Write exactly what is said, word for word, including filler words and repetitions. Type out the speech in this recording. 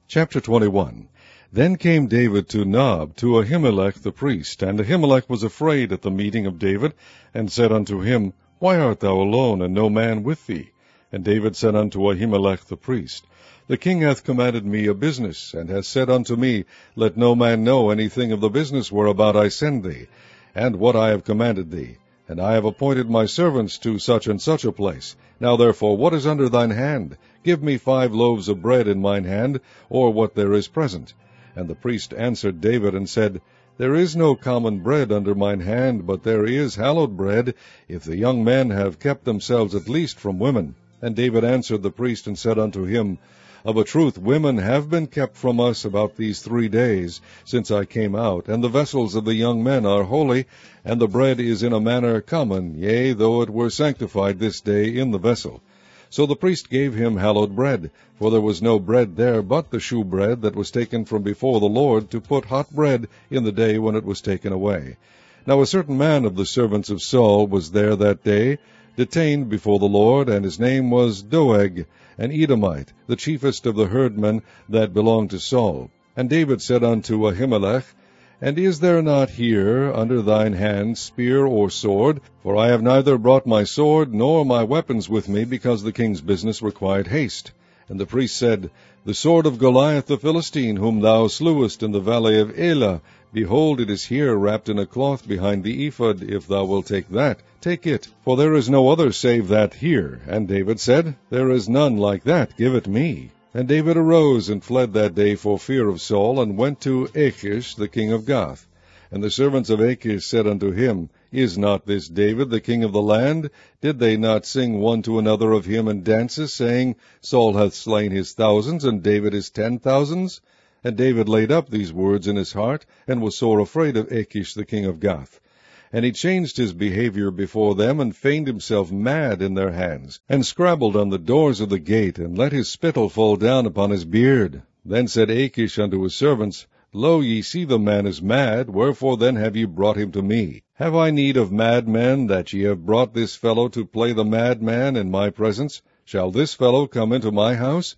Chapter twenty-one. Then came David to Nob, to Ahimelech the priest. And Ahimelech was afraid at the meeting of David, and said unto him, Why art thou alone, and no man with thee? And David said unto Ahimelech the priest, The king hath commanded me a business, and hath said unto me, Let no man know anything of the business whereabout I send thee, and what I have commanded thee. And I have appointed my servants to such and such a place. Now therefore, what is under thine hand? Give me five loaves of bread in mine hand, or what there is present. And the priest answered David, and said, There is no common bread under mine hand, but there is hallowed bread, if the young men have kept themselves at least from women. And David answered the priest, and said unto him, Of a truth women have been kept from us about these three days, since I came out, and the vessels of the young men are holy, and the bread is in a manner common, yea, though it were sanctified this day in the vessel. So the priest gave him hallowed bread, for there was no bread there but the shewbread that was taken from before the Lord, to put hot bread in the day when it was taken away. Now a certain man of the servants of Saul was there that day, detained before the Lord, and his name was Doeg, an Edomite, the chiefest of the herdmen that belonged to Saul. And David said unto Ahimelech, And is there not here under thine hand spear or sword? For I have neither brought my sword nor my weapons with me, because the king's business required haste. And the priest said, The sword of Goliath the Philistine, whom thou slewest in the valley of Elah, behold, it is here wrapped in a cloth behind the ephod. If thou wilt take that, take it, for there is no other save that here. And David said, There is none like that, give it me. And David arose and fled that day for fear of Saul, and went to Achish the king of Gath. And the servants of Achish said unto him, Is not this David the king of the land? Did they not sing one to another of him in dances, saying, Saul hath slain his thousands, and David his ten thousands? And David laid up these words in his heart, and was sore afraid of Achish the king of Gath. And he changed his behavior before them, and feigned himself mad in their hands, and scrabbled on the doors of the gate, and let his spittle fall down upon his beard. Then said Achish unto his servants, Lo, ye see the man is mad, wherefore then have ye brought him to me? Have I need of madmen, that ye have brought this fellow to play the madman in my presence? Shall this fellow come into my house?